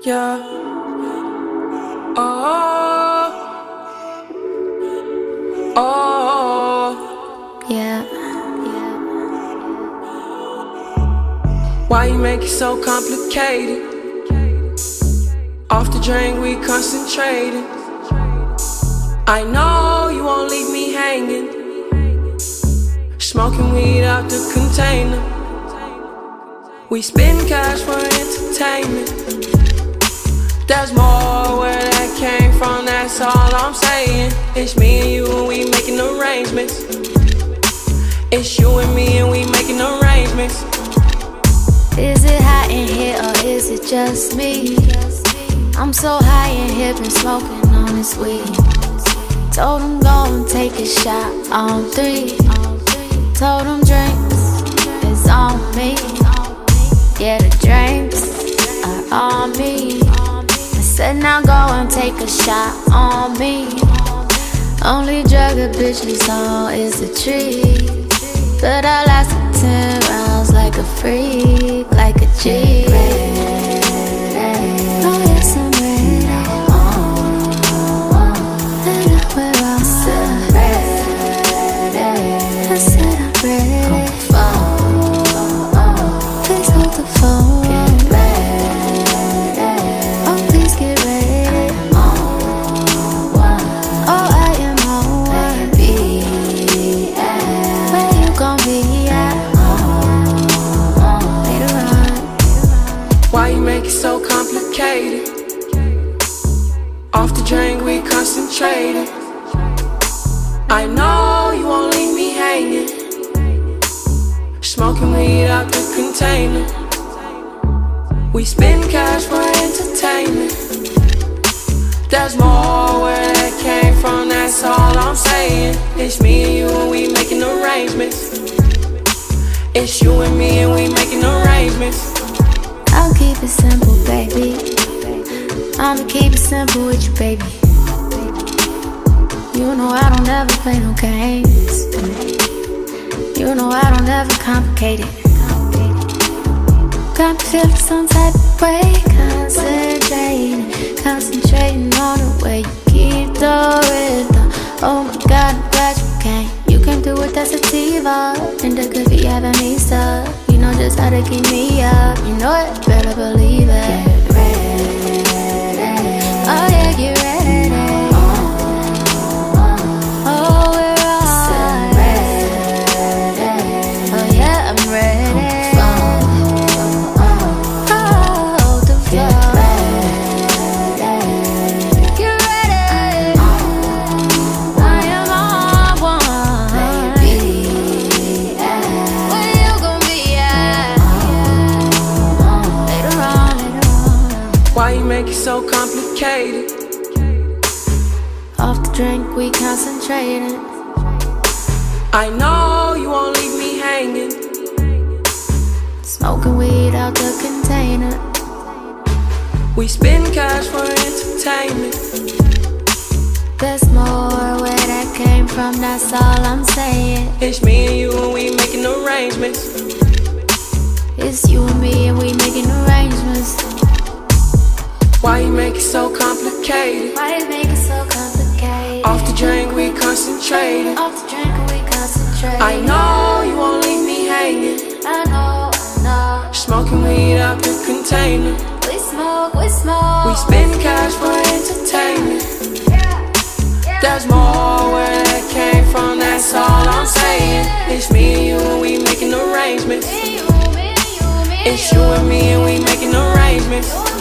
Yeah. Oh. Oh. Yeah. Why you make it so complicated? Off the drink, we concentrated. I know you won't leave me hanging. Smoking weed out the container. We spend cash for entertainment. There's more where that came from, that's all I'm saying. It's me and you and we making arrangements. It's you and me and we making arrangements. Is it hot in here or is it just me? I'm so high in here, been smoking on this weed. Told him go and take a shot on 3. Told him drinks is on me. Yeah, the drinks are on me. I said now go and take a shot on me. Only drug a bitch leaves on is a tree. But I lasted 10 rounds like a freak, like a G. Oh yes, I'm ready. And I wear all I said I'm ready. Please hold the phone. Oh, please get ready. Oh, I am on one. Where you gon' be at? Later on. Why you make it so complicated? Off the drink, we concentrated. I know you won't leave me hanging. Smoking weed out the container. We spend cash for entertainment. There's more where that came from, that's all I'm saying. It's me and you and we making arrangements. It's you and me and we making arrangements. I'll keep it simple, baby. I'ma keep it simple with you, baby. You know I don't ever play no games. You know I don't ever complicate it. Got me feeling some type of way. Concentrating on the way you keep the rhythm. Oh my God, I'm glad you came. You came through with that sativa. And the good be having me stuck. You know just how to keep me up. You know it, better believe it. Get ready. Oh yeah, get ready. Oh, we're all ready. Oh yeah, I'm ready. Oh, the floor. Get ready. I am on one. Where you gon' be at? Later on. Why you make it so complicated? Off the drink, we concentrated. I know you won't leave me hanging. Smoking weed out the container. We spend cash for entertainment. There's more where that came from, that's all I'm saying. It's me and you and we making arrangements. It's you and me and we making arrangements. Why you make it so complicated? Why you make it so complicated? Off the drink, we concentrated. Off the drink and we concentrate. I know you won't leave me hanging. I know. Smoking weed out the container. We smoke, we smoke. We spend cash for entertainment. There's more where that came from, that's all I'm saying. It's me and you and we making arrangements. It's you and me and we making arrangements.